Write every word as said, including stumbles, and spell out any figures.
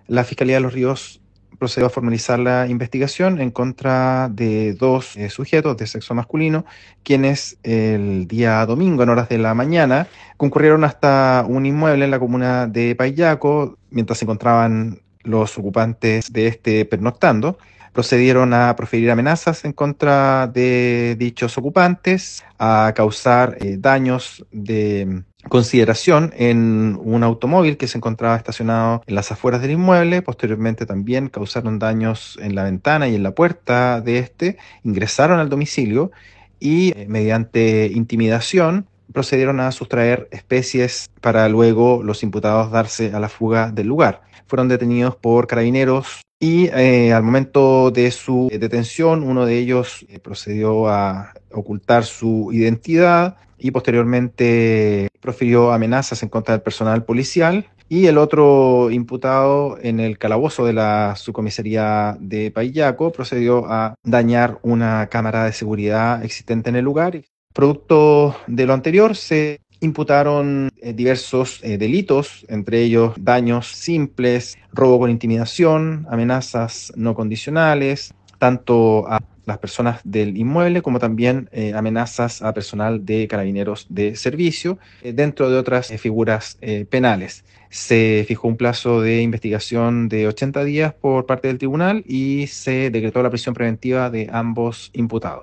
La Fiscalía de Los Ríos procedió a formalizar la investigación en contra de dos eh, sujetos de sexo masculino, quienes el día domingo, en horas de la mañana, concurrieron hasta un inmueble en la comuna de Paillaco, mientras se encontraban los ocupantes de este pernoctando. Procedieron a proferir amenazas en contra de dichos ocupantes, a causar eh, daños de consideración en un automóvil que se encontraba estacionado en las afueras del inmueble. Posteriormente también causaron daños en la ventana y en la puerta de este, ingresaron al domicilio y eh, mediante intimidación procedieron a sustraer especies para luego los imputados darse a la fuga del lugar. Fueron detenidos por carabineros y eh, al momento de su eh, detención, uno de ellos eh, procedió a ocultar su identidad y posteriormente profirió amenazas en contra del personal policial, y el otro imputado en el calabozo de la subcomisaría de Paillaco procedió a dañar una cámara de seguridad existente en el lugar. Producto de lo anterior, se imputaron eh, diversos eh, delitos, entre ellos daños simples, robo con intimidación, amenazas no condicionales, tanto a las personas del inmueble como también eh, amenazas a personal de carabineros de servicio, eh, dentro de otras eh, figuras eh, penales. Se fijó un plazo de investigación de ochenta días por parte del tribunal y se decretó la prisión preventiva de ambos imputados.